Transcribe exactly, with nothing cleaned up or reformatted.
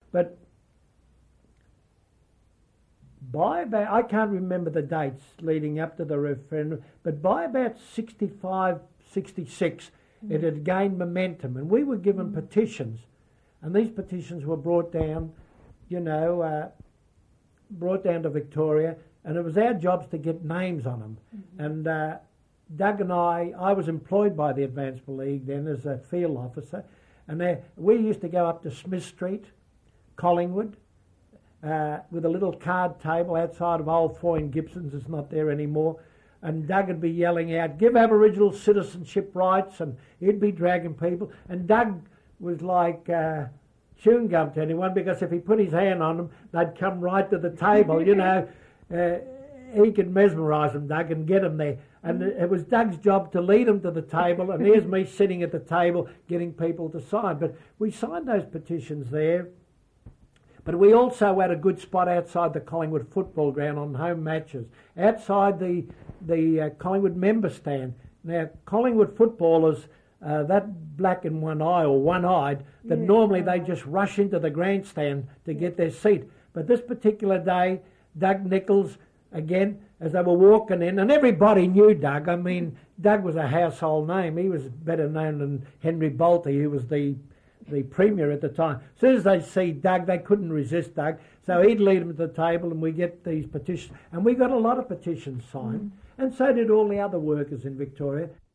But by about, I can't remember the dates leading up to the referendum, but by about sixty-five, sixty-six, mm. it had gained momentum, and we were given mm. petitions, and these petitions were brought down, you know, uh, brought down to Victoria, and it was our jobs to get names on them. Mm-hmm. And uh, Doug and I, I was employed by the Advanced League then as a field officer, and there, we used to go up to Smith Street, Collingwood, uh, with a little card table outside of old Foyne Gibson's. It's not there anymore. And Doug would be yelling out, "Give Aboriginal citizenship rights," and he'd be dragging people. And Doug was like uh, chewing gum to anyone, because if he put his hand on them, they'd come right to the table, you know. Uh, he could mesmerise them, Doug, and get them there. And it was Doug's job to lead them to the table, and here's me sitting at the table getting people to sign. But we signed those petitions there. But we also had a good spot outside the Collingwood football ground on home matches, outside the the uh, Collingwood member stand. Now, Collingwood footballers, uh, that black in one eye or one-eyed, that yeah. normally they just rush into the grandstand to get their seat. But this particular day, Doug Nicholls, again, as they were walking in, and everybody knew Doug. I mean, Doug was a household name. He was better known than Henry Bolte, who was the the premier at the time. As soon as they see Doug, they couldn't resist Doug. So he'd lead them to the table, and we get these petitions. And we got a lot of petitions signed, mm. and so did all the other workers in Victoria.